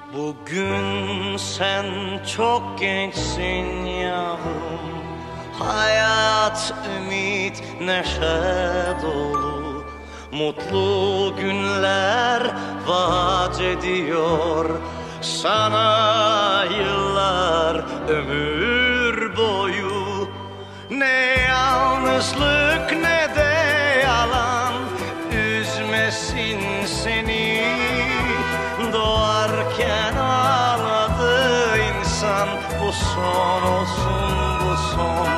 Bugün sen çok gençsin yavrum. Hayat, ümit, neşe dolu. Mutlu günler vaat ediyor sana yıllar, ömür boyu. Ne yalnızlık ne de yalan üzmesin seni. Doğarken ağladı insan, bu son olsun, bu son.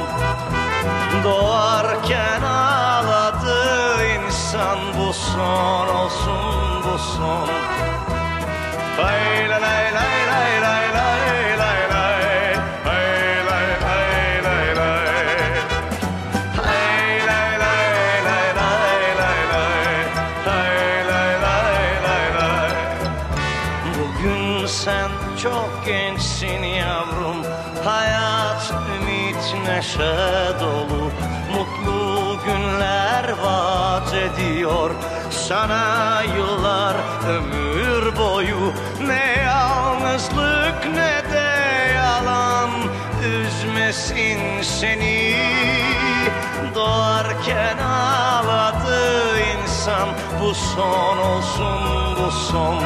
Doğarken ağladı insan, bu son olsun, bu son. Lay lay lay lay lay lay lay lay. Lay lay lay lay lay. Lay lay lay lay lay lay lay. Lay lay lay lay lay. Bugün sen çok gençsin yavrum. Hayat, ümit, neşe dolu. Mutlu günler vaat ediyor sana yıllar, ömür boyu. Ne yalnızlık ne de yalan üzmesin seni. Doğarken ağladı insan, bu son olsun, bu son.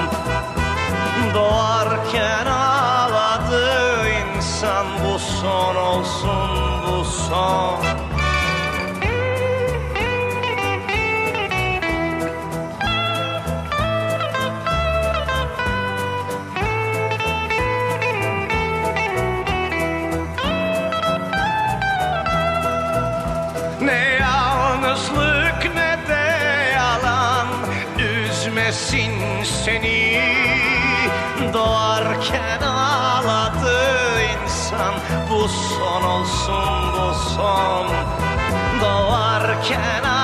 Doğarken ağladı insan, bu son olsun, bu son. Ne yalnızlık ne de yalan üzmesin seni. Doğarken ağladı insan, bu son olsun, bu son. Doğarken